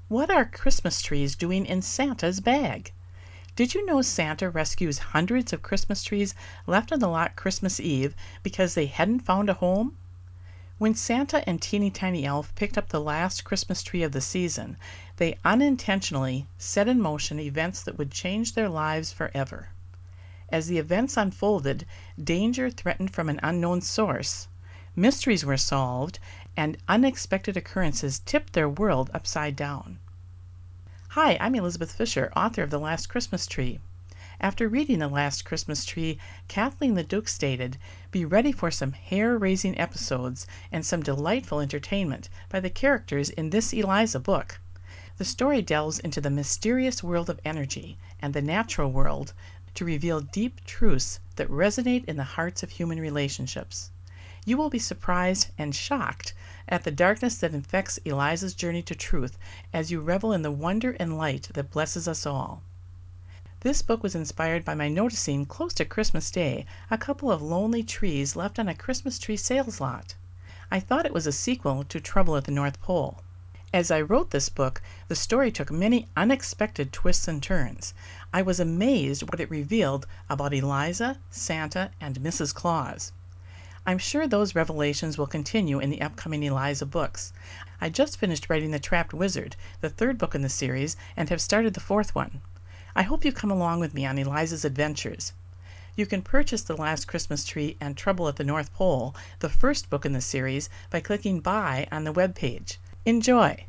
What are Christmas trees doing in Santa's bag? Did you know Santa rescues hundreds of Christmas trees left on the lot Christmas Eve because they hadn't found a home? When Santa and Teeny Tiny Elf picked up the last Christmas tree of the season, they unintentionally set in motion events that would change their lives forever. As the events unfolded, danger threatened from an unknown source, mysteries were solved, and unexpected occurrences tipped their world upside down. Hi, I'm Elizabeth Fisher, author of The Last Christmas Tree. After reading The Last Christmas Tree, Kathleen LeDuc stated, "Be ready for some hair-raising episodes and some delightful entertainment by the characters in this Eliza book." The story delves into the mysterious world of energy and the natural world to reveal deep truths that resonate in the hearts of human relationships. You will be surprised and shocked at the darkness that infects Eliza's journey to truth as you revel in the wonder and light that blesses us all. This book was inspired by my noticing, close to Christmas Day, a couple of lonely trees left on a Christmas tree sales lot. I thought it was a sequel to Trouble at the North Pole. As I wrote this book, the story took many unexpected twists and turns. I was amazed what it revealed about Eliza, Santa, and Mrs. Claus. I'm sure those revelations will continue in the upcoming Eliza books. I just finished writing The Trapped Wizard, the third book in the series, and have started the fourth one. I hope you come along with me on Eliza's adventures. You can purchase The Last Christmas Tree and Trouble at the North Pole, the first book in the series, by clicking Buy on the webpage. Enjoy!